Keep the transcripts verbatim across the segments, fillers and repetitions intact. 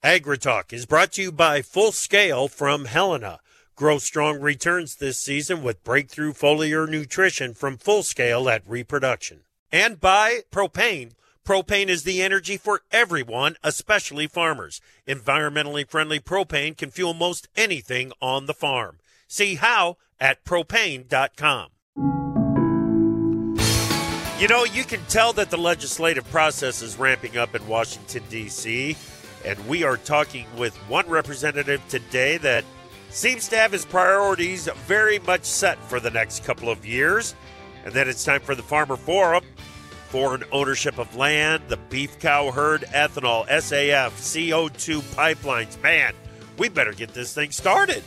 AgriTalk is brought to you by Full Scale from Helena. Grow strong returns this season with breakthrough foliar nutrition from Full Scale at Reproduction. And by Propane. Propane is the energy for everyone, especially farmers. Environmentally friendly propane can fuel most anything on the farm. See how at propane dot com. You know, you can tell that the legislative process is ramping up in Washington, D C, and we are talking with one representative today that seems to have his priorities very much set for the next couple of years. And then it's time for the Farmer Forum. Foreign ownership of land, the beef cow herd, ethanol, S A F, C O two pipelines. Man, we better get this thing started.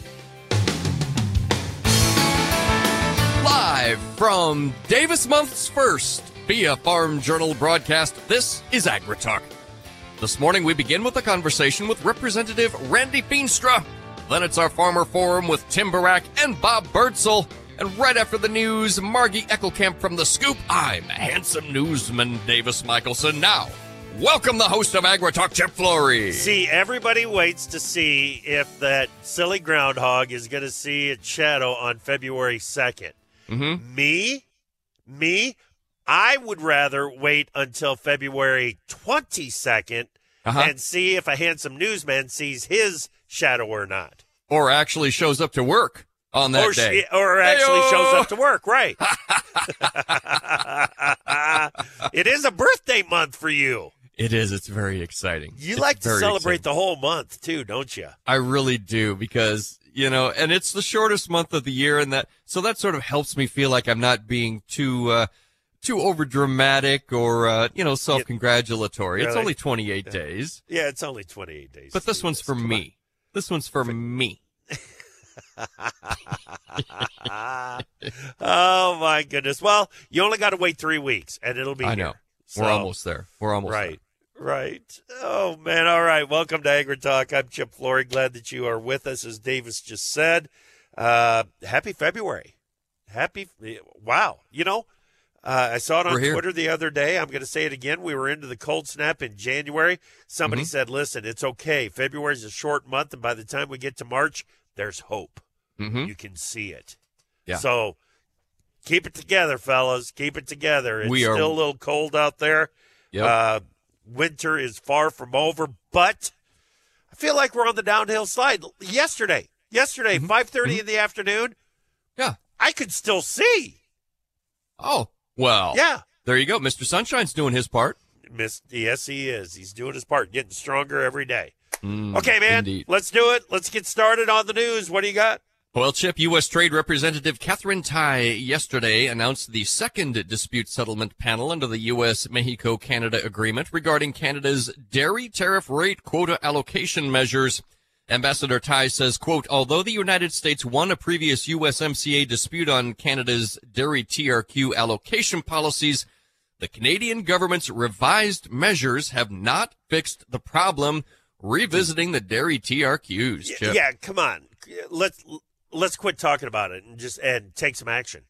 Live from Davis Month's first via Farm Journal broadcast, this is AgriTalk. This morning we begin with a conversation with Representative Randy Feenstra. Then it's our Farmer Forum with Tim Barak and Bob Birdsell. And right after the news, Margie Eckelkamp from The Scoop. I'm handsome newsman Davis Michelson. Now, welcome the host of AgriTalk, Chip Flory. See, everybody waits to see if that silly groundhog is going to see its shadow on February second. Mm-hmm. Me? Me? I would rather wait until February twenty-second uh-huh. and see if a handsome newsman sees his shadow or not. Or actually shows up to work on that or day. She, or actually Hey-o! shows up to work, right. It is a birthday month for you. It is. It's very exciting. You it's like to celebrate exciting. the whole month, too, don't you? I really do, because, you know, and it's the shortest month of the year, and that so that sort of helps me feel like I'm not being too uh, too over dramatic or, uh, you know, self-congratulatory. Really? It's only twenty-eight days. Yeah, it's only twenty-eight days. But this one's for Come me. This one's for me. Oh, my goodness. Well, you only got to wait three weeks, and it'll be I here. know. So, We're almost there. We're almost right, there. right. Oh, man. All right. Welcome to AgriTalk. I'm Chip Flory. Glad that you are with us, as Davis just said. Uh, happy February. Happy. Wow. You know, uh, I saw it on Twitter the other day. I'm going to say it again. We were into the cold snap in January. Somebody mm-hmm. said, listen, it's okay. February is a short month, and by the time we get to March, there's hope. Mm-hmm. You can see it. Yeah. So keep it together, fellas. Keep it together. It's we are... still a little cold out there. Yep. Uh, winter is far from over, but I feel like we're on the downhill slide. Yesterday, yesterday, mm-hmm. five thirty mm-hmm. in the afternoon, yeah, I could still see. Oh, well. Yeah. There you go. Mister Sunshine's doing his part. Miss, yes, he is. He's doing his part, getting stronger every day. Mm, okay, man, indeed. Let's do it. Let's get started on the news. What do you got? Well, Chip, U S. Trade Representative Catherine Tai yesterday announced the second dispute settlement panel under the U S Mexico-Canada agreement regarding Canada's dairy tariff rate quota allocation measures. Ambassador Tai says, quote, although the United States won a previous U S M C A dispute on Canada's dairy T R Q allocation policies, the Canadian government's revised measures have not fixed the problem, revisiting the dairy T R Qs. Yeah, yeah, come on. Let's let's quit talking about it and just and take some action.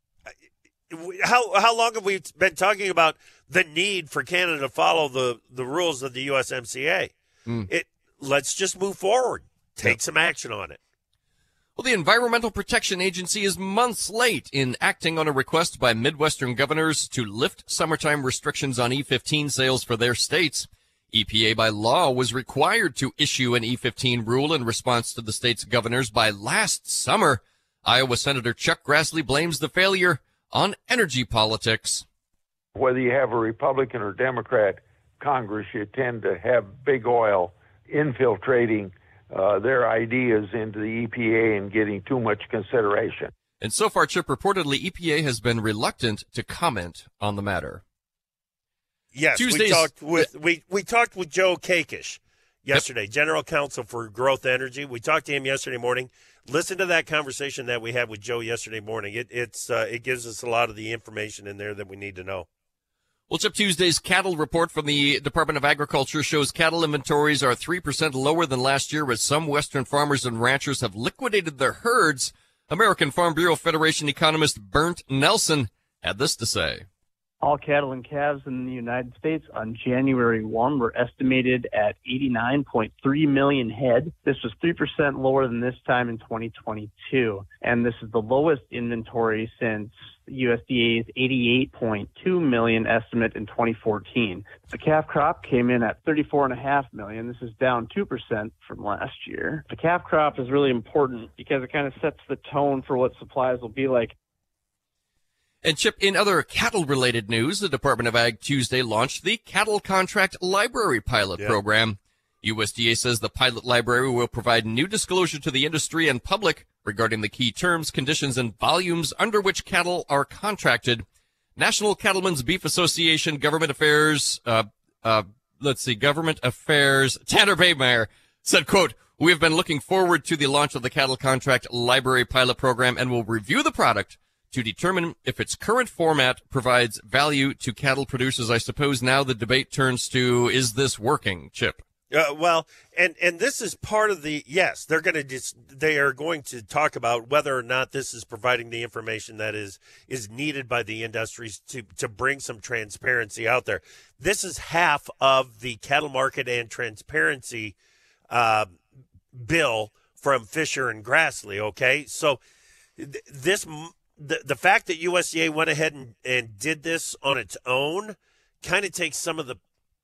How how long have we been talking about the need for Canada to follow the, the rules of the U S M C A? Mm. It let's just move forward. Take yep. some action on it. Well, the Environmental Protection Agency is months late in acting on a request by Midwestern governors to lift summertime restrictions on E fifteen sales for their states. E P A by law was required to issue an E fifteen rule in response to the state's governors by last summer. Iowa Senator Chuck Grassley blames the failure on energy politics. Whether you have a Republican or Democrat Congress, you tend to have big oil infiltrating uh, their ideas into the E P A and getting too much consideration. And so far, Chip, reportedly E P A has been reluctant to comment on the matter. Yes, Tuesdays, we talked with we, we talked with Joe Kakish yesterday, yep. General Counsel for Growth Energy. We talked to him yesterday morning. Listen to that conversation that we had with Joe yesterday morning. It it's uh, it gives us a lot of the information in there that we need to know. Well, Chip, Tuesday's cattle report from the Department of Agriculture shows cattle inventories are three percent lower than last year as some Western farmers and ranchers have liquidated their herds. American Farm Bureau Federation economist Bernd Nelson had this to say. All cattle and calves in the United States on January first were estimated at eighty-nine point three million head. This was three percent lower than this time in twenty twenty-two, and this is the lowest inventory since U S D A's eighty-eight point two million estimate in twenty fourteen. The calf crop came in at thirty-four point five million. This is down two percent from last year. The calf crop is really important because it kind of sets the tone for what supplies will be like. And Chip, in other cattle-related news, the Department of Ag Tuesday launched the Cattle Contract Library Pilot yeah. Program. U S D A says the pilot library will provide new disclosure to the industry and public regarding the key terms, conditions, and volumes under which cattle are contracted. National Cattlemen's Beef Association Government Affairs, uh, uh, let's see, Government Affairs, Tanner Baymire said, quote, "We have been looking forward to the launch of the Cattle Contract Library Pilot Program and will review the product to determine if its current format provides value to cattle producers." I suppose now the debate turns to, is this working, Chip? Uh, well, and, and this is part of the, yes, they're going to just, they are going to talk about whether or not this is providing the information that is, is needed by the industries to, to bring some transparency out there. This is half of the cattle market and transparency uh, bill from Fisher and Grassley. Okay. So th- this, the, the fact that U S D A went ahead and, and did this on its own kind of takes some of the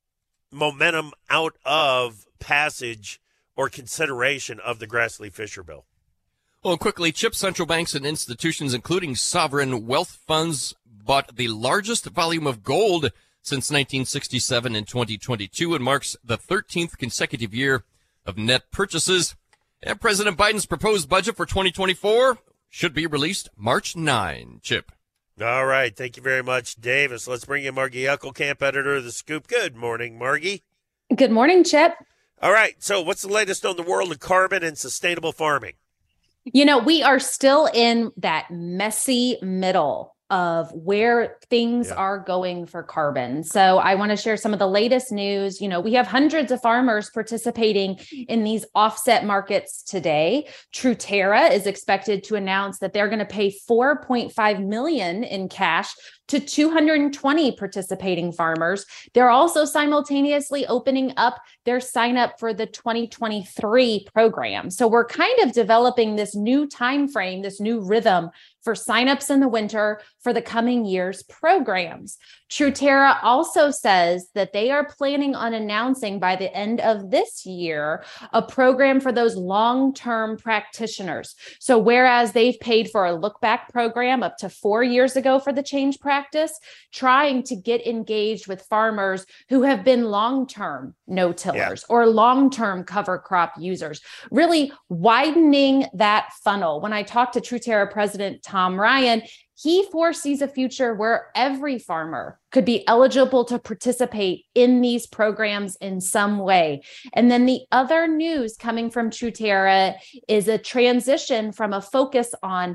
momentum out of passage or consideration of the Grassley-Fisher bill. Well, quickly, Chip, central banks and institutions, including sovereign wealth funds, bought the largest volume of gold since nineteen sixty-seven in twenty twenty-two and marks the thirteenth consecutive year of net purchases. And President Biden's proposed budget for twenty twenty-four should be released March ninth. Chip. All right. Thank you very much, Davis. Let's bring in Margie Eckelkamp, editor of The Scoop. Good morning, Margie. Good morning, Chip. All right. So what's the latest on the world of carbon and sustainable farming? You know, we are still in that messy middle of where things yeah. are going for carbon. So I want to share some of the latest news. You know, we have hundreds of farmers participating in these offset markets today. Truterra is expected to announce that they're going to pay four point five million dollars in cash to two hundred twenty participating farmers. They're also simultaneously opening up their sign up for the twenty twenty-three program. So we're kind of developing this new time frame, this new rhythm for signups in the winter for the coming year's programs. Truterra also says that they are planning on announcing by the end of this year a program for those long-term practitioners. So whereas they've paid for a look-back program up to four years ago for the change practice, trying to get engaged with farmers who have been long-term no-tillers yeah. or long-term cover crop users, really widening that funnel. When I talked to Truterra President Tom Ryan, he foresees a future where every farmer could be eligible to participate in these programs in some way. And then the other news coming from Truterra is a transition from a focus on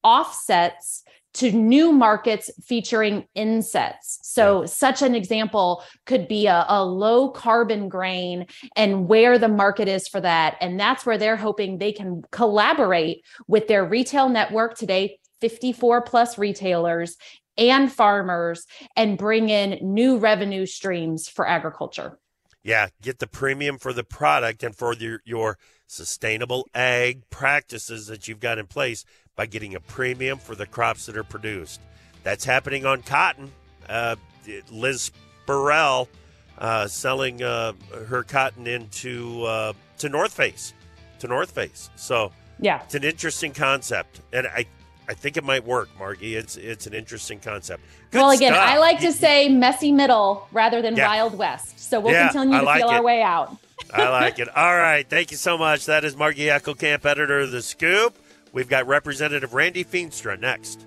offsets to new markets featuring insets. So such an example could be a, a low carbon grain and where the market is for that. And that's where they're hoping they can collaborate with their retail network today, fifty-four plus retailers and farmers, and bring in new revenue streams for agriculture. Yeah, get the premium for the product and for your, your sustainable ag practices that you've got in place by getting a premium for the crops that are produced. That's happening on cotton. Uh, Liz Burrell uh, selling uh, her cotton into uh, to North Face, to North Face. So yeah, it's an interesting concept, and I. I think it might work, Margie. It's it's an interesting concept. Good well, again, stuff. I like to say messy middle rather than yeah. Wild West. So we'll yeah, continue to like feel it. our way out. I like it. All right. Thank you so much. That is Margie Eckelkamp, editor of The Scoop. We've got Representative Randy Feenstra next.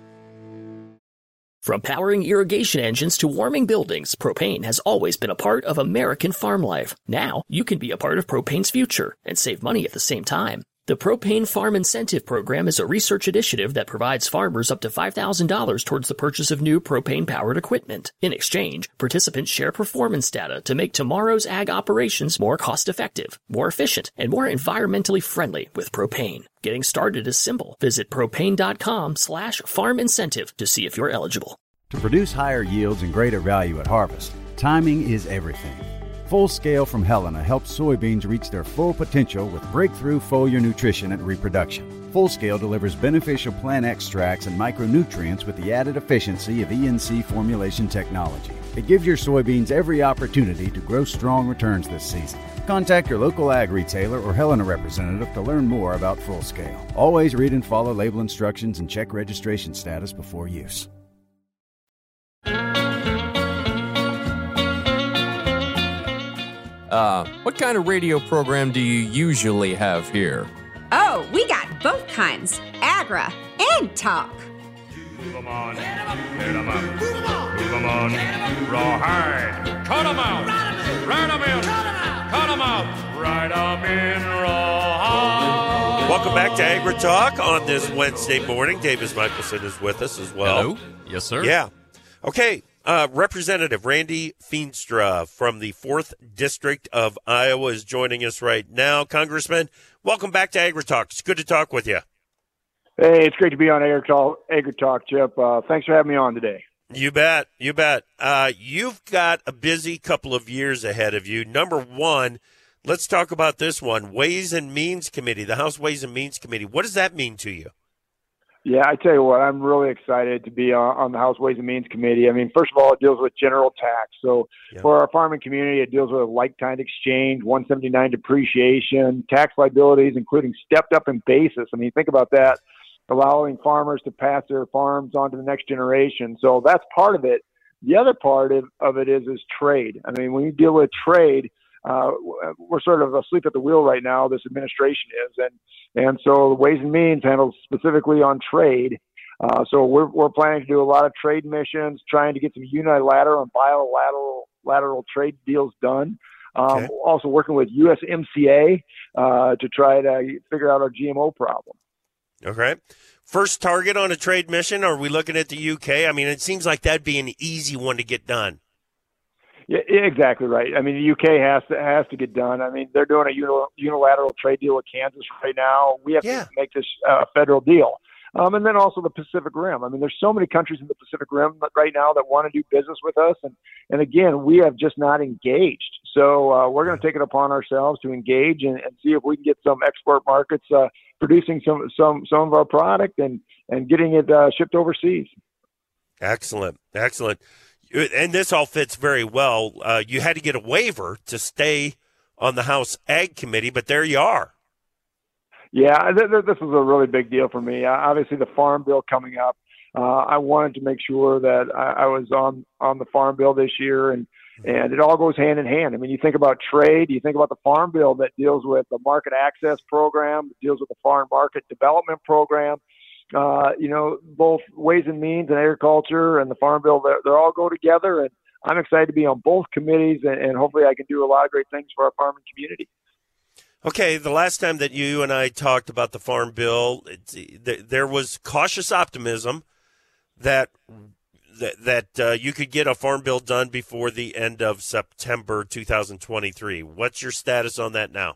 From powering irrigation engines to warming buildings, propane has always been a part of American farm life. Now, you can be a part of propane's future and save money at the same time. The Propane Farm Incentive Program is a research initiative that provides farmers up to five thousand dollars towards the purchase of new propane-powered equipment. In exchange, participants share performance data to make tomorrow's ag operations more cost-effective, more efficient, and more environmentally friendly with propane. Getting started is simple. Visit propane.com slash farm incentive to see if you're eligible. To produce higher yields and greater value at harvest, timing is everything. Full Scale from Helena helps soybeans reach their full potential with breakthrough foliar nutrition at reproduction. Full Scale delivers beneficial plant extracts and micronutrients with the added efficiency of E N C formulation technology. It gives your soybeans every opportunity to grow strong returns this season. Contact your local ag retailer or Helena representative to learn more about Full Scale. Always read and follow label instructions and check registration status before use. Uh, what kind of radio program do you usually have here? Oh, we got both kinds, Agra and Talk. Move 'em on, hit 'em up, move 'em on, move 'em on, rawhide, cut 'em out, ride 'em in, cut 'em out, ride 'em in, rawhide. Welcome back to Agri Talk on this Wednesday morning. Davis Michelson is with us as well. Hello. Yes, sir. Yeah. Okay. Uh, Representative Randy Feenstra from the fourth District of Iowa is joining us right now. Congressman, welcome back to Agri Talk. It's good to talk with you. Hey, it's great to be on Agri Talk, Agri Talk, Chip. Uh, thanks for having me on today. You bet. You bet. Uh, you've got a busy couple of years ahead of you. Number one, let's talk about this one, Ways and Means Committee, the House Ways and Means Committee. What does that mean to you? Yeah, I tell you what, I'm really excited to be on, on the House Ways and Means Committee. I mean, first of all, it deals with general tax. So yeah. For our farming community, it deals with like-kind exchange, one seventy-nine depreciation, tax liabilities, including stepped up in basis. I mean, think about that, allowing farmers to pass their farms on to the next generation. So that's part of it. The other part of, of it is, is trade. I mean, when you deal with trade, uh, we're sort of asleep at the wheel right now, this administration is. And And so the Ways and Means handles specifically on trade. Uh, so we're, we're planning to do a lot of trade missions, trying to get some unilateral and bilateral lateral trade deals done. Um, okay. Also working with U S M C A uh, to try to figure out our G M O problem. Okay. First target on a trade mission, are we looking at the U K? I mean, it seems like that'd be an easy one to get done. Yeah, exactly right. I mean, the U K has to has to get done. I mean, they're doing a unilateral trade deal with Kansas right now. We have yeah. to make this a uh, federal deal. Um, and then also the Pacific Rim. I mean, there's so many countries in the Pacific Rim right now that want to do business with us. And, and again, we have just not engaged. So uh, we're going to take it upon ourselves to engage and, and see if we can get some export markets uh, producing some, some, some of our product and, and getting it uh, shipped overseas. Excellent. Excellent. And this all fits very well. Uh, you had to get a waiver to stay on the House Ag Committee, but there you are. Yeah, th- th- this was a really big deal for me. Uh, obviously, the Farm Bill coming up, uh, I wanted to make sure that I, I was on, on the Farm Bill this year, and, and it all goes hand in hand. I mean, you think about trade, you think about the Farm Bill that deals with the market access program, that deals with the farm market development program. Uh, you know, both Ways and Means and Agriculture and the Farm Bill, they're, they're all go together. And I'm excited to be on both committees, and, and hopefully I can do a lot of great things for our farming community. Okay, the last time that you and I talked about the Farm Bill, it, there was cautious optimism that that, that uh, you could get a Farm Bill done before the end of September two thousand twenty-three. What's your status on that now?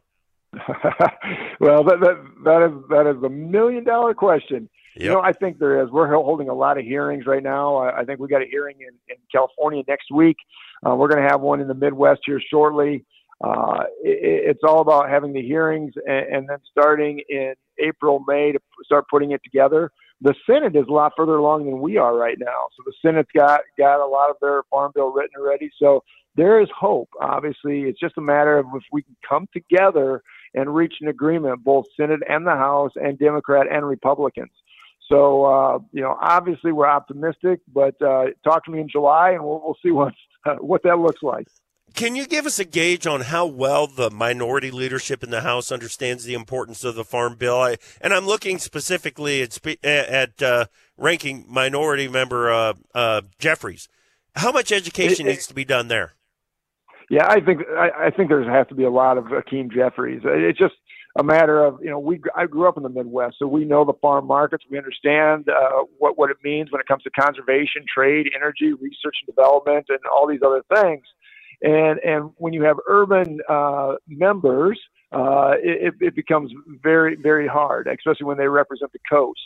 Well, that, that, that is that is a million-dollar question. Yep. You know, I think there is. We're holding a lot of hearings right now. I, I think we got a hearing in, in California next week. Uh, we're going to have one in the Midwest here shortly. Uh, it, it's all about having the hearings and, and then starting in April, May to start putting it together. The Senate is a lot further along than we are right now. So the Senate's got, got a lot of their Farm Bill written already. So there is hope. Obviously, it's just a matter of if we can come together and reach an agreement, both Senate and the House and Democrat and Republicans. So, uh, you know, obviously we're optimistic, but uh, talk to me in July and we'll, we'll see what, uh, what that looks like. Can you give us a gauge on how well the minority leadership in the House understands the importance of the Farm Bill? I, and I'm looking specifically at, at uh, ranking minority member uh, uh, Jeffries. How much education it, needs to be done there? Yeah, I think I, I think there has to be a lot of Hakeem Jeffries. It's just a matter of, you know, we I grew up in the Midwest, so we know the farm markets. We understand uh, what, what it means when it comes to conservation, trade, energy, research and development, and all these other things. And and when you have urban uh, members, uh, it, it becomes very, very hard, especially when they represent the coast.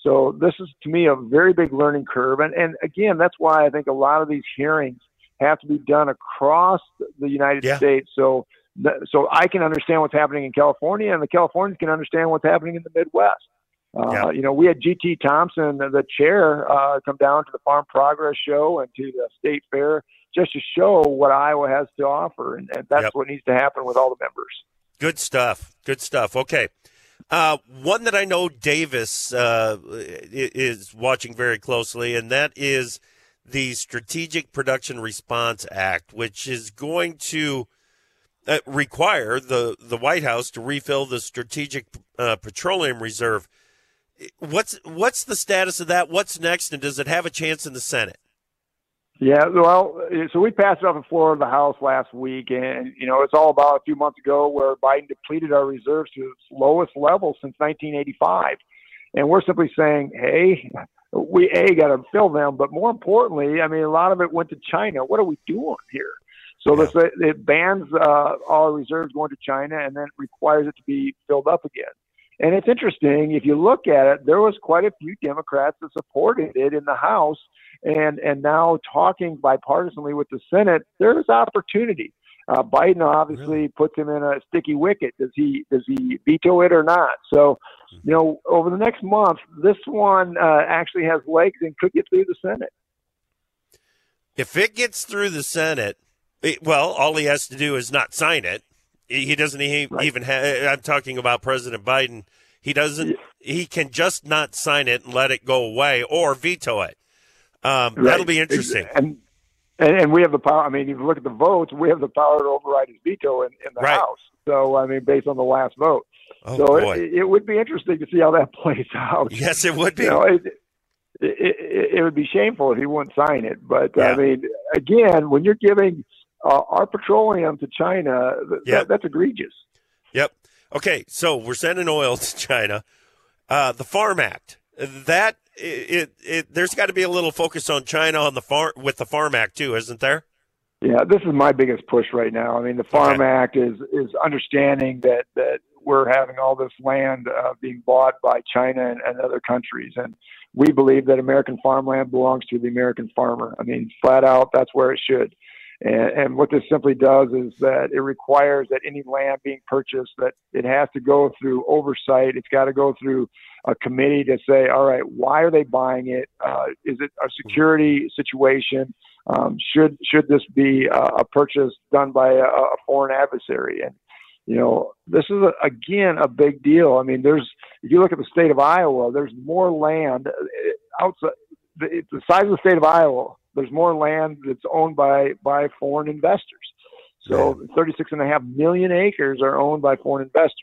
So this is, to me, a very big learning curve. And, and again, that's why I think a lot of these hearings have to be done across the United yeah. States. So, so I can understand what's happening in California, and the Californians can understand what's happening in the Midwest. Uh, yeah. You know, we had G T Thompson, the chair, uh, come down to the Farm Progress Show and to the State Fair just to show what Iowa has to offer. And, and that's yep. what needs to happen with all the members. Good stuff. Good stuff. Okay. Uh, one that I know Davis uh, is watching very closely, and that is the Strategic Production Response Act, which is going to uh, require the, the White House to refill the Strategic uh, Petroleum Reserve. What's what's the status of that? What's next, and does it have a chance in the Senate? Yeah, well, so we passed it off the floor of the House last week, and, you know, it's all about a few months ago where Biden depleted our reserves to its lowest level since nineteen eighty-five. And we're simply saying, hey, we, A, got to fill them, but more importantly, I mean, a lot of it went to China. What are we doing here? So yeah. this, it bans uh, all reserves going to China and then requires it to be filled up again. And it's interesting, if you look at it, there was quite a few Democrats that supported it in the House, and, and now talking bipartisanly with the Senate, there's opportunity. Uh, Biden obviously really? puts him in a sticky wicket. Does he does he veto it or not? So, you know, over the next month, this one uh, actually has legs and could get through the Senate. If it gets through the Senate, it, well, all he has to do is not sign it. He doesn't right. even have, I'm talking about President Biden. He doesn't, yeah. he can just not sign it and let it go away or veto it. Um, right. That'll be interesting. And, and and we have the power. I mean, if you look at the votes, we have the power to override his veto in, in the right. House. So, I mean, based on the last vote. Oh, so boy. It, it would be interesting to see how that plays out. Yes, it would be. You know, it, it, it, it would be shameful if he wouldn't sign it. But, yeah. I mean, again, when you're giving uh, our petroleum to China, th- yep. that, that's egregious. Yep. Okay, so we're sending oil to China. Uh, the Farm Act, that it, it, it there's got to be a little focus on China on the farm with the Farm Act too, isn't there? Yeah, this is my biggest push right now. I mean, the Farm okay. Act is is understanding that that we're having all this land uh, being bought by China and, and other countries, and we believe that American farmland belongs to the American farmer. I mean, flat out, that's where it should. And, and what this simply does is that it requires that any land being purchased, that it has to go through oversight. It's got to go through a committee to say, all right, why are they buying it? Uh, is it a security situation? Um, should should this be a, a purchase done by a, a foreign adversary? And, you know, this is, a, again, a big deal. I mean, there's, if you look at the state of Iowa, there's more land outside, the, the size of the state of Iowa, there's more land that's owned by, by foreign investors. So yeah. thirty-six and a half million acres are owned by foreign investors.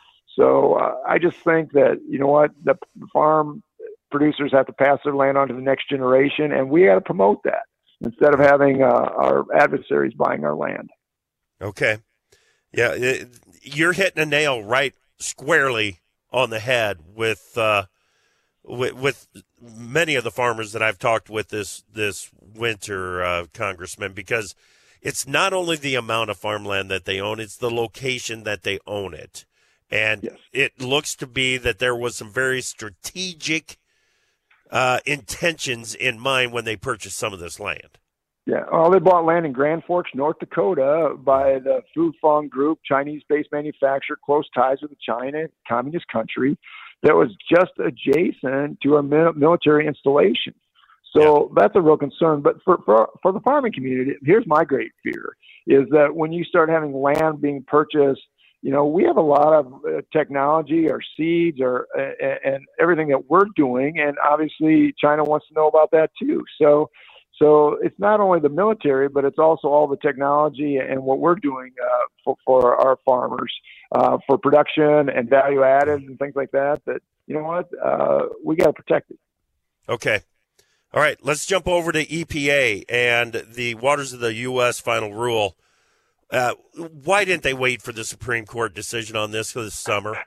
So uh, I just think that, you know what, the farm producers have to pass their land on to the next generation, and we got to promote that instead of having uh, our adversaries buying our land. Okay. Yeah, it, you're hitting a nail right squarely on the head with uh, with, with many of the farmers that I've talked with this this winter, uh, Congressman, because it's not only the amount of farmland that they own, it's the location that they own it. And yes. it looks to be that there was some very strategic uh, intentions in mind when they purchased some of this land. Yeah, well, they bought land in Grand Forks, North Dakota by the Fufeng Group, Chinese-based manufacturer, close ties with the China, communist country, that was just adjacent to a military installation. So yeah. that's a real concern. But for, for for the farming community, here's my great fear, is that when you start having land being purchased, you know, we have a lot of uh, technology, our seeds, or uh, and everything that we're doing, and obviously China wants to know about that too. So, so it's not only the military, but it's also all the technology and what we're doing uh, for, for our farmers uh, for production and value added and things like that. That, you know what, uh, we got to protect it. Okay. All right, let's jump over to E P A and the Waters of the U S final rule. Uh, why didn't they wait for the Supreme Court decision on this this summer?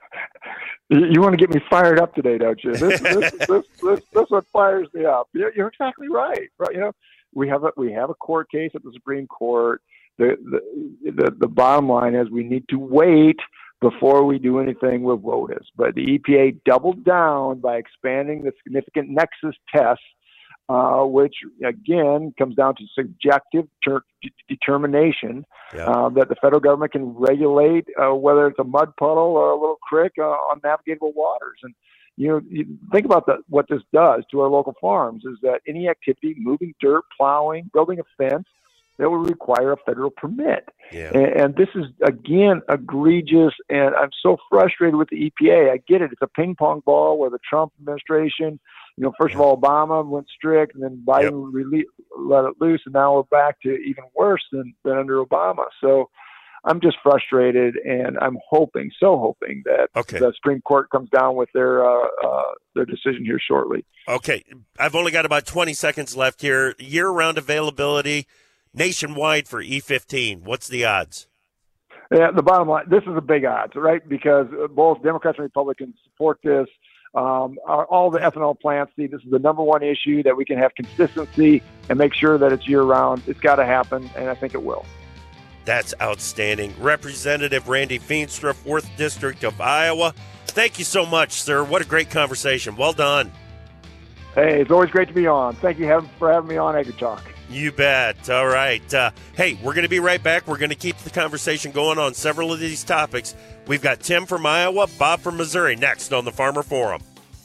You want to get me fired up today, don't you? This, this, this, this, this what fires me up. You're, you're exactly right. Right? You know, we have a we have a court case at the Supreme Court. The the the, the bottom line is we need to wait before we do anything with WOTUS. But the E P A doubled down by expanding the significant nexus test, uh, which, again, comes down to subjective ter- determination yeah. uh, that the federal government can regulate uh, whether it's a mud puddle or a little creek uh, on navigable waters. And you know, you think about the, what this does to our local farms is that any activity, moving dirt, plowing, building a fence, that would require a federal permit. Yeah. And, and this is, again, egregious, and I'm so frustrated with the E P A. I get it. It's a ping pong ball where the Trump administration, you know, first yeah. of all, Obama went strict, and then Biden yep. rele- let it loose, and now we're back to even worse than, than under Obama. So I'm just frustrated, and I'm hoping, so hoping that okay. the Supreme Court comes down with their uh, uh, their decision here shortly. Okay. I've only got about twenty seconds left here. Year-round availability nationwide for E fifteen. What's the odds? Yeah, the bottom line, this is a big odds, right? Because both Democrats and Republicans support this. Um, all the ethanol plants see this is the number one issue, that we can have consistency and make sure that it's year-round. It's got to happen, and I think it will. That's outstanding. Representative Randy Feenstra, fourth District of Iowa. Thank you so much, sir. What a great conversation. Well done. Hey, it's always great to be on. Thank you for having me on Agri Talk. You bet. All right. Uh, hey, we're going to be right back. We're going to keep the conversation going on several of these topics. We've got Tim from Iowa, Bob from Missouri next on the Farmer Forum.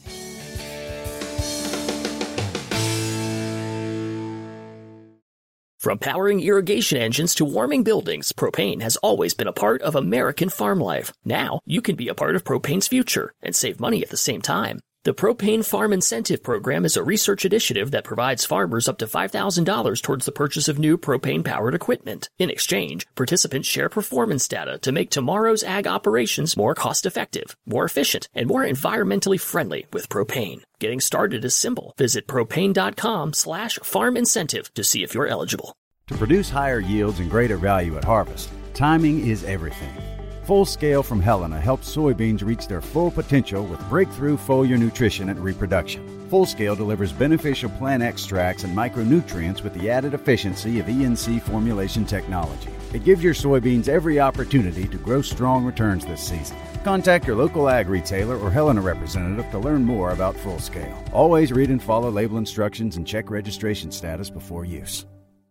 From powering irrigation engines to warming buildings, propane has always been a part of American farm life. Now, you can be a part of propane's future and save money at the same time. The Propane Farm Incentive Program is a research initiative that provides farmers up to five thousand dollars towards the purchase of new propane-powered equipment. In exchange, participants share performance data to make tomorrow's ag operations more cost-effective, more efficient, and more environmentally friendly with propane. Getting started is simple. Visit propane.com slash farm incentive to see if you're eligible. To produce higher yields and greater value at harvest, timing is everything. Full Scale from Helena helps soybeans reach their full potential with breakthrough foliar nutrition and reproduction. Full Scale delivers beneficial plant extracts and micronutrients with the added efficiency of E N C formulation technology. It gives your soybeans every opportunity to grow strong returns this season. Contact your local ag retailer or Helena representative to learn more about Full Scale. Always read and follow label instructions and check registration status before use.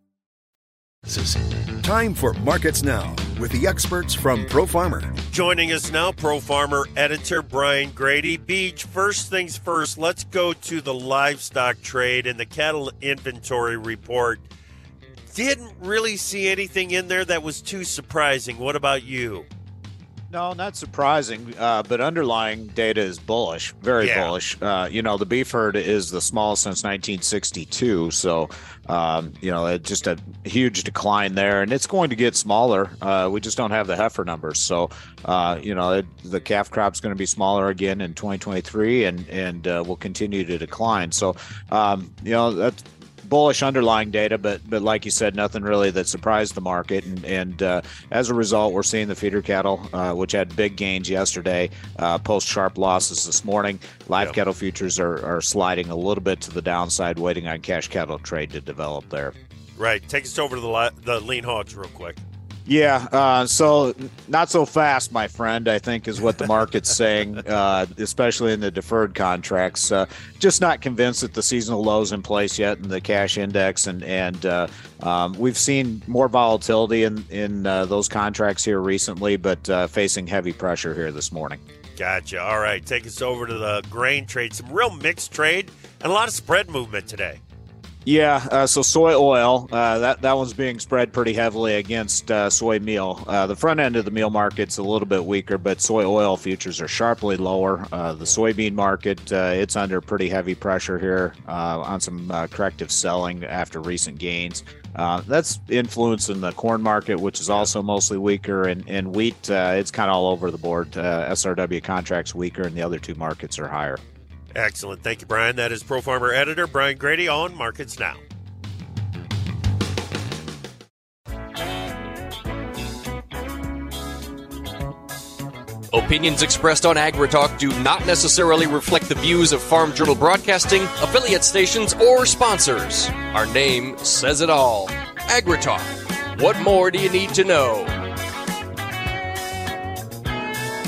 Time for Markets Now with the experts from Pro Farmer. Joining us now, Pro Farmer editor Brian Grady. Beach, first things first, let's go to the livestock trade and the cattle inventory report. Didn't really see anything in there that was too surprising. What about you? No, not surprising, uh, but underlying data is bullish, very yeah. bullish. Uh, you know, the beef herd is the smallest since nineteen sixty-two, so, um, you know, just a huge decline there, and it's going to get smaller. Uh, we just don't have the heifer numbers, so, uh, you know, it, the calf crop's going to be smaller again in twenty twenty-three, and, and uh, will continue to decline. So, um, you know, that's bullish underlying data, but but like you said, nothing really that surprised the market, and and uh, as a result, we're seeing the feeder cattle, uh, which had big gains yesterday, uh, post sharp losses this morning. Live yep. cattle futures are, are sliding a little bit to the downside, waiting on cash cattle trade to develop there. Right. Take us over to the the lean hogs real quick. Yeah, uh, so not so fast, my friend, I think is what the market's saying, uh, especially in the deferred contracts. Uh, just not convinced that the seasonal low's in place yet in the cash index, and and uh, um, we've seen more volatility in, in uh, those contracts here recently, but uh, facing heavy pressure here this morning. Gotcha. All right, take us over to the grain trade. Some real mixed trade and a lot of spread movement today. Yeah, uh, so soy oil, uh, that, that one's being spread pretty heavily against uh, soy meal. Uh, the front end of the meal market's a little bit weaker, but soy oil futures are sharply lower. Uh, the soybean market, uh, it's under pretty heavy pressure here uh, on some uh, corrective selling after recent gains. Uh, that's influencing the corn market, which is also mostly weaker, and, and wheat, uh, it's kind of all over the board. Uh, S R W contracts weaker, and the other two markets are higher. Excellent. Thank you, Brian. That is Pro Farmer editor Brian Grady on Markets Now. Opinions expressed on AgriTalk do not necessarily reflect the views of Farm Journal Broadcasting, affiliate stations, or sponsors. Our name says it all. AgriTalk. What more do you need to know?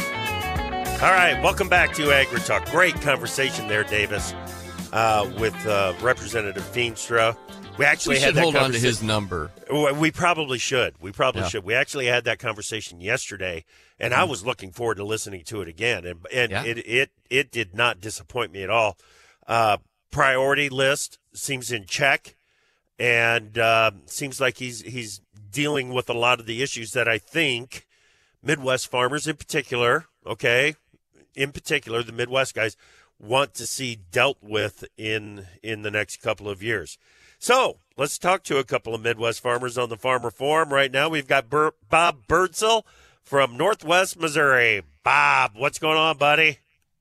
All right, welcome back to Agri Talk. Great conversation there, Davis, uh, with uh, Representative Feenstra. We actually we had should that hold on to his number. We probably should. We probably yeah. should. We actually had that conversation yesterday, and mm-hmm. I was looking forward to listening to it again. And, and yeah. it, it it did not disappoint me at all. Uh, priority list seems in check, and uh, seems like he's he's dealing with a lot of the issues that I think Midwest farmers in particular, okay, in particular the Midwest guys, want to see dealt with in in the next couple of years. So let's talk to a couple of Midwest farmers on the Farmer Forum. Right now we've got Bur- Bob Birdsell from Northwest Missouri. Bob, what's going on, buddy?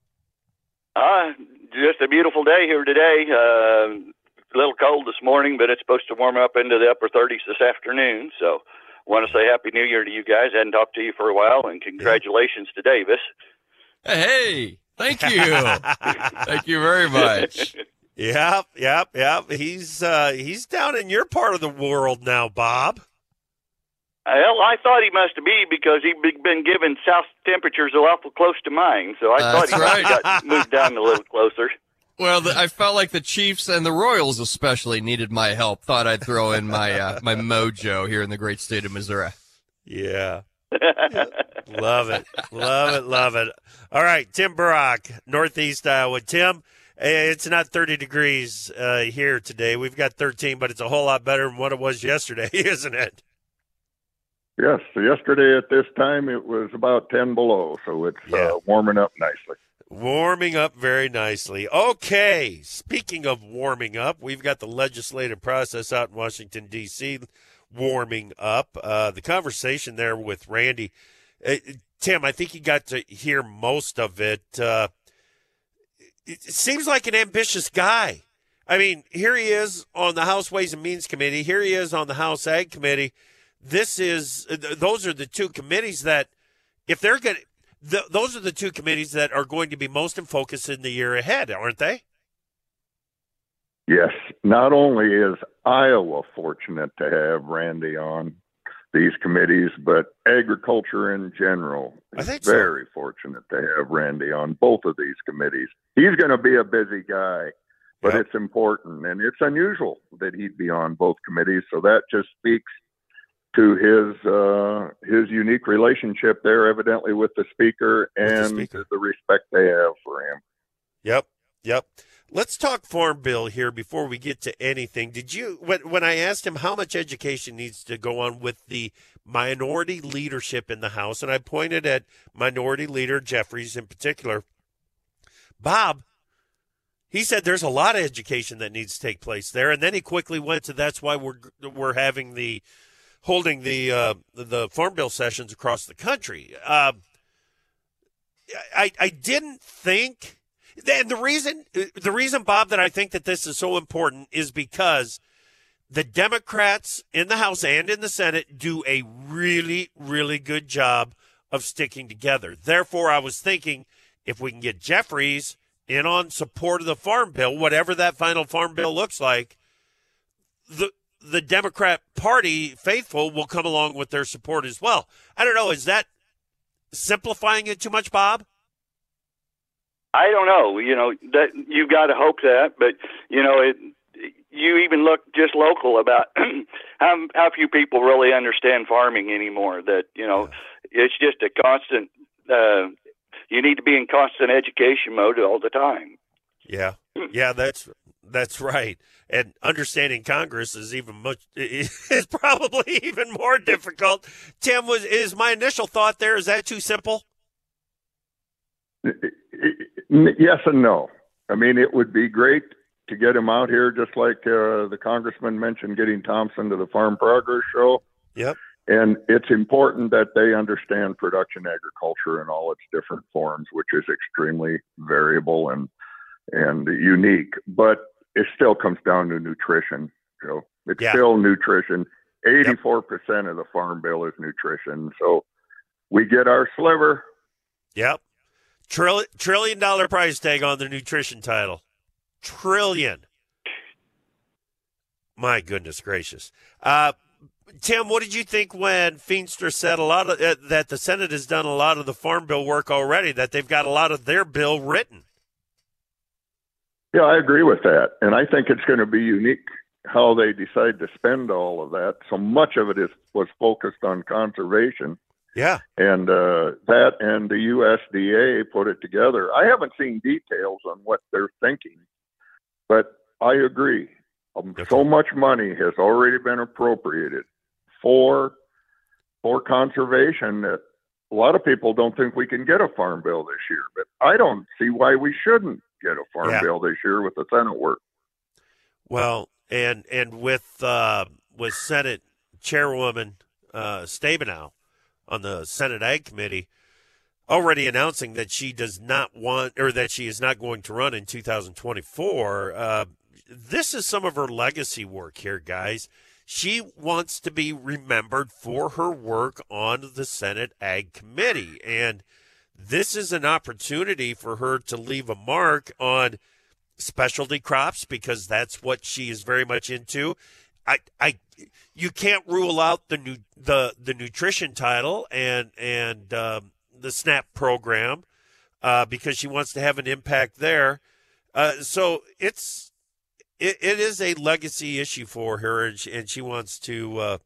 Uh, just a beautiful day here today. Uh, a little cold this morning, but it's supposed to warm up into the upper thirties this afternoon. So I want to say Happy New Year to you guys. I hadn't talked to you for a while, and congratulations to Davis. Hey, thank you. Thank you very much. Yep, yep, yep. He's uh, he's down in your part of the world now, Bob. Well, I thought he must be because he'd been given south temperatures awful close to mine, so I uh, thought he right. must have got moved down a little closer. Well, the, I felt like the Chiefs and the Royals especially needed my help. Thought I'd throw in my uh, my mojo here in the great state of Missouri. Yeah. Love it. Love it. Love it. All right, Tim Brock, Northeast Iowa. Tim, it's not thirty degrees uh, here today. We've got thirteen, but it's a whole lot better than what it was yesterday, isn't it? Yes. So yesterday at this time, it was about ten below, so it's yeah. uh, warming up nicely. Warming up very nicely. Okay, speaking of warming up, we've got the legislative process out in Washington, D C warming up. Uh, the conversation there with Randy. Uh, Tim, I think you got to hear most of it. Uh, it seems like an ambitious guy. I mean, here he is on the House Ways and Means Committee. Here he is on the House Ag Committee. This is, those are the two committees that, if they're going to, The, those are the two committees that are going to be most in focus in the year ahead, aren't they? Yes. Not only is Iowa fortunate to have Randy on these committees, but agriculture in general is I think very so. fortunate to have Randy on both of these committees. He's going to be a busy guy, but yep. it's important, and it's unusual that he'd be on both committees, so that just speaks to his uh, his unique relationship there, evidently with the speaker, and the, speaker. the respect they have for him. Yep, yep. Let's talk Farm Bill here before we get to anything. Did you, when, when I asked him how much education needs to go on with the minority leadership in the House, and I pointed at Minority Leader Jeffries in particular, Bob, he said there's a lot of education that needs to take place there, and then he quickly went to that's why we're we're having the holding the uh, the Farm Bill sessions across the country. Uh, I I didn't think, and the reason the reason Bob that I think that this is so important is because the Democrats in the House and in the Senate do a really really good job of sticking together. Therefore, I was thinking if we can get Jeffries in on support of the Farm Bill, whatever that final Farm Bill looks like, the the Democrat Party faithful will come along with their support as well. I don't know. Is that simplifying it too much, Bob? I don't know. You know, that you got to hope that, but you know, it, you even look just local about how how few people really understand farming anymore. That you know, yeah. it's just a constant. Uh, you need to be in constant education mode all the time. Yeah, yeah, that's that's right. And understanding Congress is even much is probably even more difficult. Tim, was is my initial thought there? Is that too simple? Yes and no. I mean, it would be great to get him out here, just like uh, the congressman mentioned, getting Thompson to the Farm Progress Show. Yep. And it's important that they understand production agriculture in all its different forms, which is extremely variable and and unique. But it still comes down to nutrition. So it's yeah. still nutrition. eighty-four percent yep. of the Farm Bill is nutrition. So we get our sliver. Yep. Trillion, trillion dollar price tag on the nutrition title. Trillion. My goodness gracious. Uh, Tim, what did you think when Feenstra said a lot of uh, that the Senate has done a lot of the farm bill work already, that they've got a lot of their bill written? Yeah, I agree with that. And I think it's going to be unique how they decide to spend all of that. So much of it is was focused on conservation. Yeah. And uh, that and the U S D A put it together. I haven't seen details on what they're thinking, but I agree. Um, so much money has already been appropriated for for conservation that a lot of people don't think we can get a farm bill this year. But I don't see why we shouldn't get a farm yeah. bill this year with the Senate work. Well, and and with uh, with Senate Chairwoman uh, Stabenow on the Senate Ag Committee already announcing that she does not want, or that she is not going to run in two thousand twenty-four. Uh, this is some of her legacy work here, guys. She wants to be remembered for her work on the Senate Ag Committee, and this is an opportunity for her to leave a mark on specialty crops, because that's what she is very much into. I, I, you can't rule out the new, the, the nutrition title and and um, the SNAP program uh, because she wants to have an impact there. Uh, so it's it, it is a legacy issue for her, and she, and she wants to. Uh,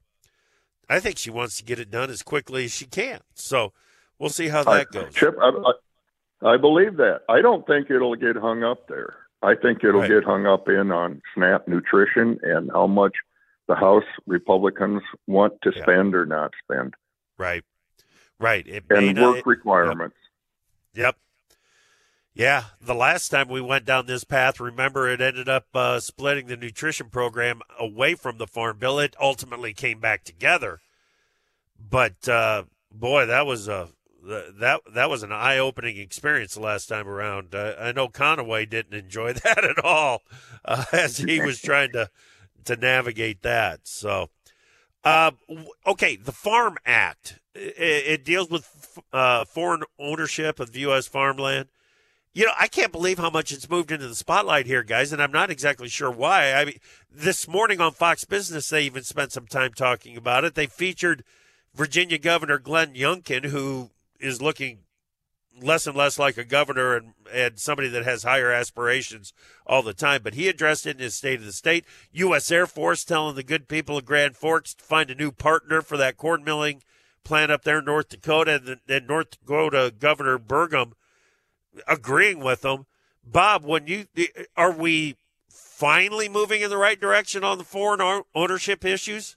I think she wants to get it done as quickly as she can. So we'll see how that I, goes. Chip, I, I, I believe that. I don't think it'll get hung up there. I think it'll right. get hung up in on SNAP nutrition and how much the House Republicans want to yeah. spend or not spend. Right, right. It and not, work requirements. Yep. yep. Yeah, the last time we went down this path, remember, it ended up uh, splitting the nutrition program away from the Farm Bill. It ultimately came back together. But, uh, boy, that was a that that was an eye-opening experience the last time around. Uh, I know Conaway didn't enjoy that at all uh, as he was trying to to navigate that. So, uh, okay, the Farm Act, it, it deals with uh, foreign ownership of U S farmland. You know, I can't believe how much it's moved into the spotlight here, guys, and I'm not exactly sure why. I mean, this morning on Fox Business, they even spent some time talking about it. They featured Virginia Governor Glenn Youngkin, who is looking less and less like a governor and, and somebody that has higher aspirations all the time. But he addressed it in his State of the State. U S Air Force telling the good people of Grand Forks to find a new partner for that corn milling plant up there in North Dakota, and, and North Dakota Governor Burgum agreeing with them. Bob, when you are we finally moving in the right direction on the foreign ownership issues?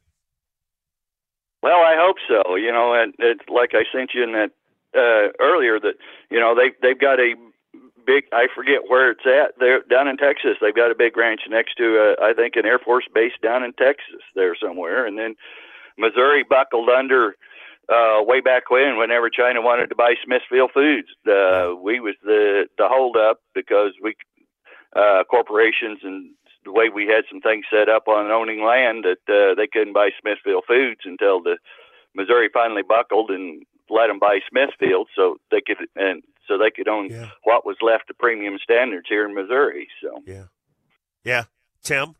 Well, I hope so. You know, and it's like I sent you in that uh, earlier that, you know, they, they've got a big, I forget where it's at. They're down in Texas. They've got a big ranch next to, uh, I think, an Air Force base down in Texas there somewhere. And then Missouri buckled under uh, way back when, whenever China wanted to buy Smithfield Foods. Uh, we was the, the holdup because we, uh, corporations and the way we had some things set up on owning land that uh, they couldn't buy Smithfield Foods until the Missouri finally buckled and let them buy Smithfield, so they could and so they could own yeah. what was left of premium standards here in Missouri. So yeah, yeah, Tim.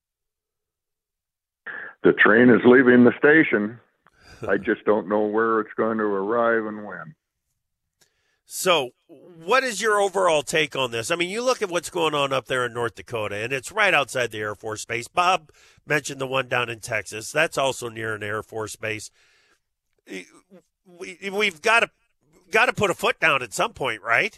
The train is leaving the station. I just don't know where it's going to arrive and when. So, what is your overall take on this? I mean, you look at what's going on up there in North Dakota, and it's right outside the Air Force Base. Bob mentioned the one down in Texas. That's also near an Air Force Base. We, we've got to got to put a foot down at some point, right?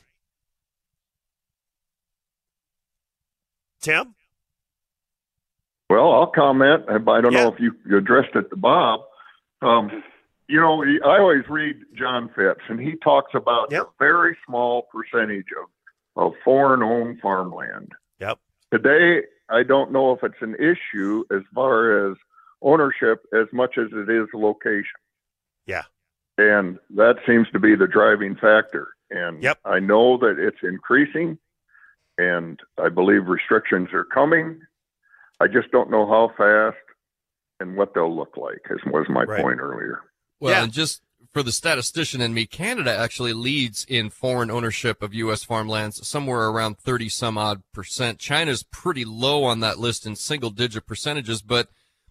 Tim? Well, I'll comment. I don't yeah. know if you addressed it to Bob. Um, you know, I always read John Phipps, and he talks about yep. a very small percentage of, of foreign-owned farmland. Yep. Today, I don't know if it's an issue as far as ownership as much as it is location. Yeah. And that seems to be the driving factor. And yep. I know that it's increasing, and I believe restrictions are coming. I just don't know how fast and what they'll look like, as was my right. point earlier. Well, yeah. and just for the statistician in me, Canada actually leads in foreign ownership of U S farmlands, somewhere around thirty some odd percent. China's pretty low on that list in single digit percentages, but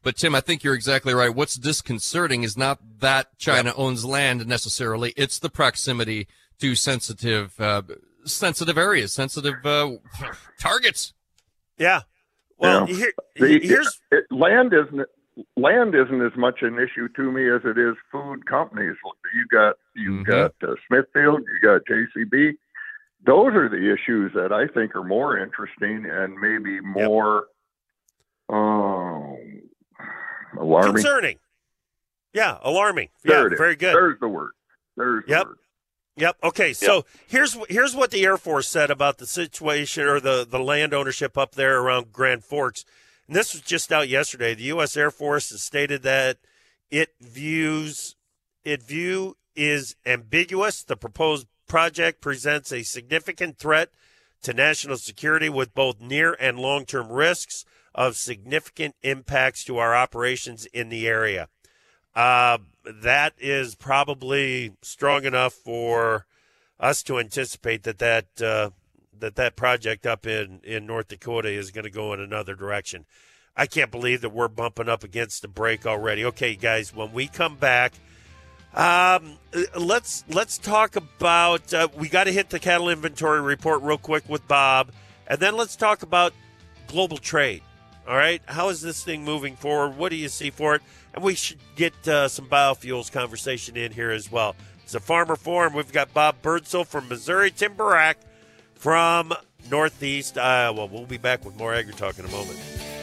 But, Tim, I think you're exactly right. What's disconcerting is not that China yep. owns land necessarily. It's the proximity to sensitive uh, sensitive areas, sensitive uh, targets. Yeah. Well, yeah. Here, the, here's it, it, land isn't land isn't as much an issue to me as it is food companies. You got you've mm-hmm. got uh, Smithfield, you got J C B. Those are the issues that I think are more interesting and maybe more yep. um, alarming. Concerning. Yeah, alarming. There yeah, it very is. good. There's the word. There's yep. the word. Yep. Okay. So yep. here's here's what the Air Force said about the situation or the, the land ownership up there around Grand Forks. And this was just out yesterday. The U S Air Force has stated that it views it view is ambiguous. The proposed project presents a significant threat to national security with both near and long-term risks of significant impacts to our operations in the area. Uh, that is probably strong enough for us to anticipate that that uh, that, that project up in, in North Dakota is going to go in another direction. I can't believe that we're bumping up against the break already. Okay, guys, when we come back, um, let's let's talk about uh, we got to hit the cattle inventory report real quick with Bob, and then let's talk about global trade. All right, how is this thing moving forward? What do you see for it? And we should get uh, some biofuels conversation in here as well. It's a Farmer Forum. We've got Bob Birdsell from Missouri, Tim Barak from Northeast Iowa. We'll be back with more Agri Talk in a moment.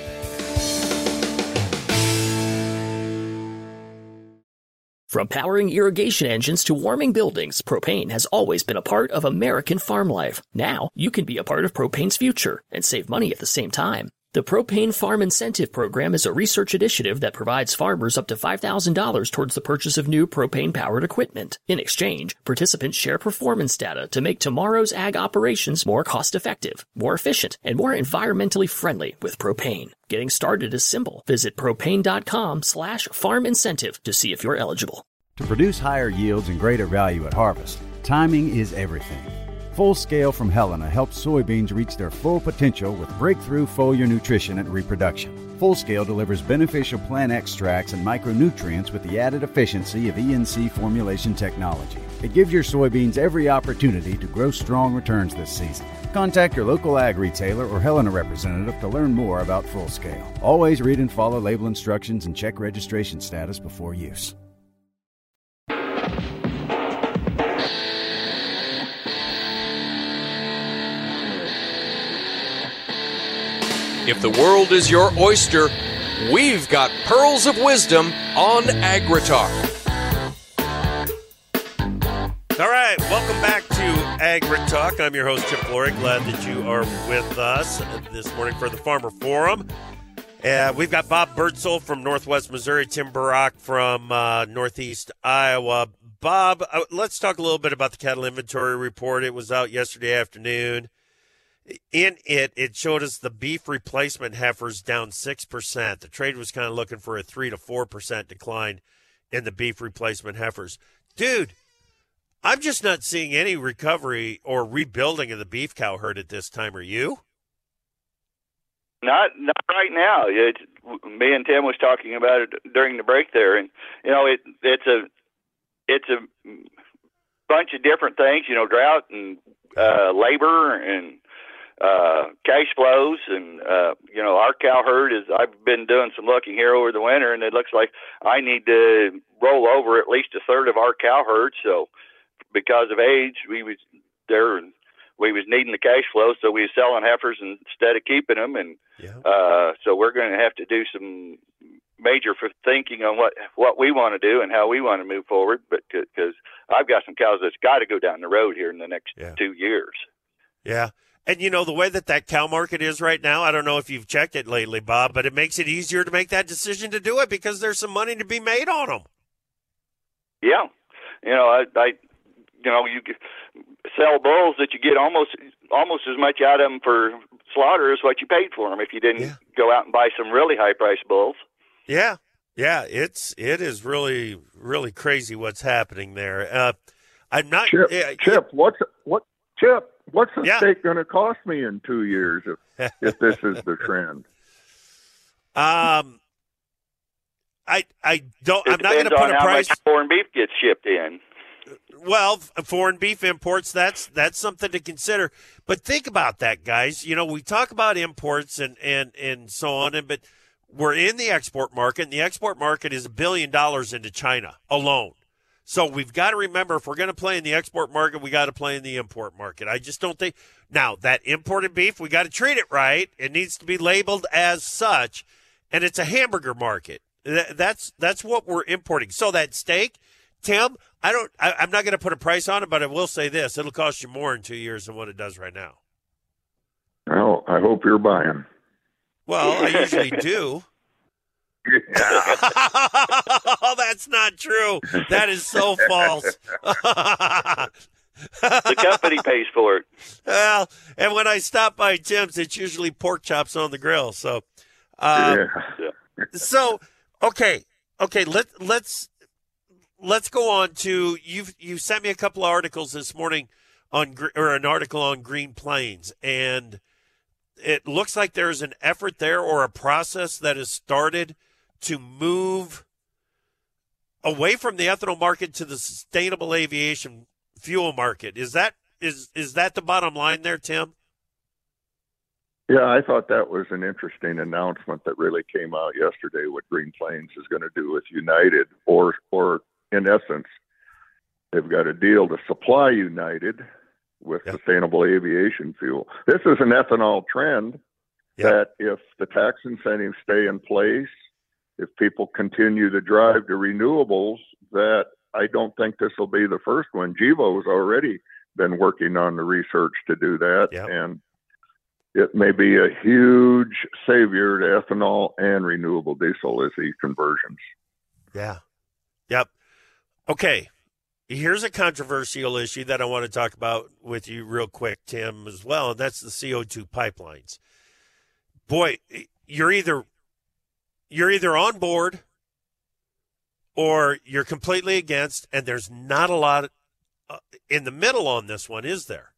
From powering irrigation engines to warming buildings, propane has always been a part of American farm life. Now, you can be a part of propane's future and save money at the same time. The Propane Farm Incentive Program is a research initiative that provides farmers up to five thousand dollars towards the purchase of new propane-powered equipment. In exchange, participants share performance data to make tomorrow's ag operations more cost-effective, more efficient, and more environmentally friendly with propane. Getting started is simple. Visit propane.com slash farm incentive to see if you're eligible. To produce higher yields and greater value at harvest, timing is everything. Full Scale from Helena helps soybeans reach their full potential with breakthrough foliar nutrition and reproduction. Full Scale delivers beneficial plant extracts and micronutrients with the added efficiency of E N C formulation technology. It gives your soybeans every opportunity to grow strong returns this season. Contact your local ag retailer or Helena representative to learn more about Full Scale. Always read and follow label instructions and check registration status before use. If the world is your oyster, we've got pearls of wisdom on AgriTalk. All right, welcome back to AgriTalk. I'm your host, Chip Flory. Glad that you are with us this morning for the Farmer Forum. Uh, we've got Bob Birdsell from Northwest Missouri, Tim Barak from uh, Northeast Iowa. Bob, uh, let's talk a little bit about the cattle inventory report. It was out yesterday afternoon. In it, it showed us the beef replacement heifers down six percent. The trade was kind of looking for a three to four percent decline in the beef replacement heifers. Dude, I'm just not seeing any recovery or rebuilding of the beef cow herd at this time. Are you? Not not right now. It, me and Tim was talking about it during the break there, and you know it it's a it's a bunch of different things. You know, drought and uh, labor and uh, cash flows, and uh, you know our cow herd is. I've been doing some looking here over the winter, and it looks like I need to roll over at least a third of our cow herd. So because of age, we was there. We was needing the cash flow, so we was selling heifers instead of keeping them, and yeah. uh, so we're going to have to do some major for thinking on what what we want to do and how we want to move forward. But because I've got some cows that's got to go down the road here in the next yeah. two years. Yeah, and you know the way that that cow market is right now. I don't know if you've checked it lately, Bob, but it makes it easier to make that decision to do it because there's some money to be made on them. Yeah, you know I. I You know, you sell bulls that you get almost almost as much out of them for slaughter as what you paid for them if you didn't yeah. go out and buy some really high-priced bulls. Yeah, yeah, it's it is really really crazy what's happening there. Uh, I'm not Chip. Uh, Chip, what's what? Chip, what's the yeah. steak going to cost me in two years if if this is the trend? Um, I I don't. It I'm not going to depends put on a how price. much foreign beef gets shipped in. Well, foreign beef imports, that's that's something to consider. But think about that, guys. You know, we talk about imports and, and, and so on, and but we're in the export market, and the export market is a billion dollars into China alone. So we've got to remember, if we're going to play in the export market, we got to play in the import market. I just don't think – now, that imported beef, we got to treat it right. It needs to be labeled as such, and it's a hamburger market. That's that's what we're importing. So that steak, Tim, I don't. I, I'm not going to put a price on it, but I will say this: it'll cost you more in two years than what it does right now. Well, I hope you're buying. Well, I usually do. Oh, that's not true. That is so false. The company pays for it. Well, and when I stop by Tim's, it's usually pork chops on the grill. So, um, yeah. so okay, okay. Let let's let's go on to you've you sent me a couple of articles this morning on or an article on Green Plains, and it looks like there's an effort there or a process that has started to move away from the ethanol market to the sustainable aviation fuel market. Is that is is that the bottom line there, Tim? Yeah, I thought that was an interesting announcement that really came out yesterday, what Green Plains is going to do with United, or or in essence, they've got a deal to supply United with yep. sustainable aviation fuel. This is an ethanol trend yep. that if the tax incentives stay in place, if people continue to drive to renewables, that I don't think this will be the first one. Gevo's already been working on the research to do that, yep. and it may be a huge savior to ethanol and renewable diesel as these conversions. Yeah. Yep. Okay. Here's a controversial issue that I want to talk about with you real quick, Tim, as well, and that's the C O two pipelines. Boy, you're either you're either on board or you're completely against, and there's not a lot in the middle on this one, is there?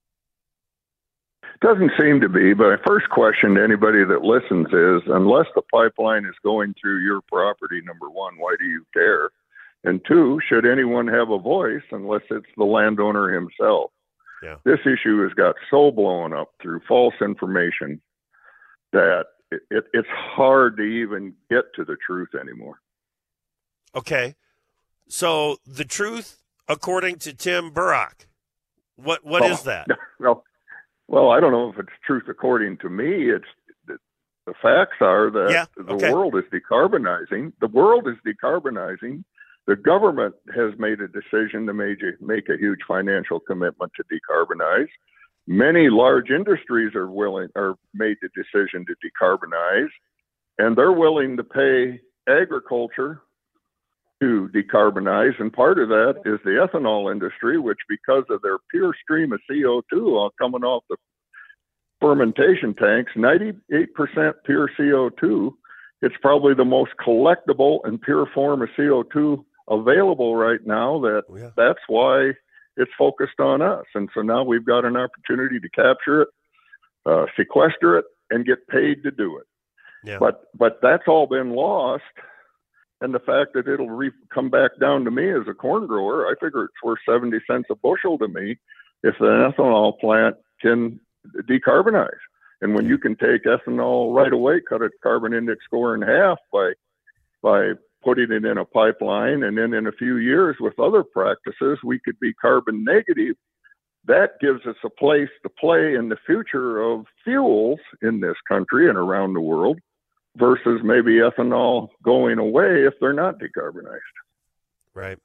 Doesn't seem to be, but my first question to anybody that listens is, unless the pipeline is going through your property, number one, why do you care? And two, should anyone have a voice unless it's the landowner himself? Yeah. This issue has got so blown up through false information that it, it, it's hard to even get to the truth anymore. Okay. So the truth, according to Tim Burrock, what what well, is that? Well, well, I don't know if it's truth according to me. It's the facts are that yeah, okay. the world is decarbonizing. The world is decarbonizing. The government has made a decision to make a, make a huge financial commitment to decarbonize. Many large industries are willing, are made the decision to decarbonize, and they're willing to pay agriculture to decarbonize. And part of that is the ethanol industry, which because of their pure stream of C O two coming off the fermentation tanks, ninety-eight percent pure C O two, it's probably the most collectible and pure form of C O two available right now. That oh, yeah. That's why it's focused on us. And so now we've got an opportunity to capture it, uh, sequester it, and get paid to do it. Yeah. But but that's all been lost. And the fact that it'll re- come back down to me as a corn grower, I figure it's worth seventy cents a bushel to me if the ethanol plant can decarbonize. And when you can take ethanol right away, cut its carbon index score in half by by putting it in a pipeline, and then in a few years with other practices, we could be carbon negative. That gives us a place to play in the future of fuels in this country and around the world, versus maybe ethanol going away if they're not decarbonized. Right.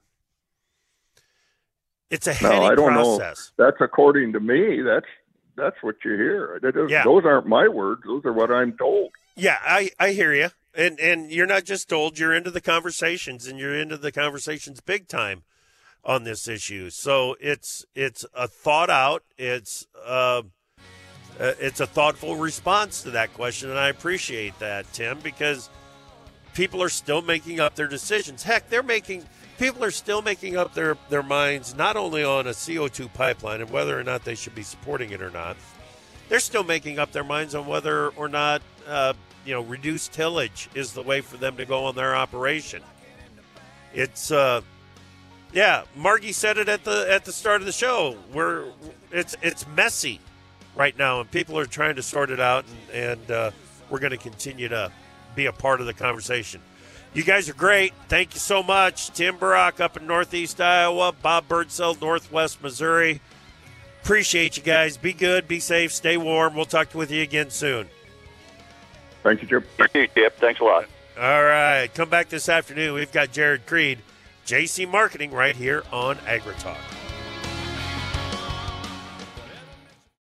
It's a heady now, I don't process. know. That's according to me. That's that's what you hear. That is, yeah. Those aren't my words. Those are what I'm told. Yeah, I, I hear you. And and you're not just told, you're into the conversations, and you're into the conversations big time on this issue. So it's it's a thought out, it's uh, it's a thoughtful response to that question, and I appreciate that, Tim, because people are still making up their decisions. Heck, they're making people are still making up their, their minds not only on a C O two pipeline and whether or not they should be supporting it or not, they're still making up their minds on whether or not, uh, you know, reduced tillage is the way for them to go on their operation. It's, uh, yeah, Margie said it at the at the start of the show. We're it's it's messy right now, and people are trying to sort it out, and, and uh, we're going to continue to be a part of the conversation. You guys are great. Thank you so much. Tim Barak up in Northeast Iowa, Bob Birdsell, Northwest Missouri. Appreciate you guys. Be good, be safe, stay warm. We'll talk with you again soon. Thank you, Chip. Thank you, Chip. Thanks a lot. All right. Come back this afternoon. We've got Jared Creed, J C Marketing, right here on AgriTalk.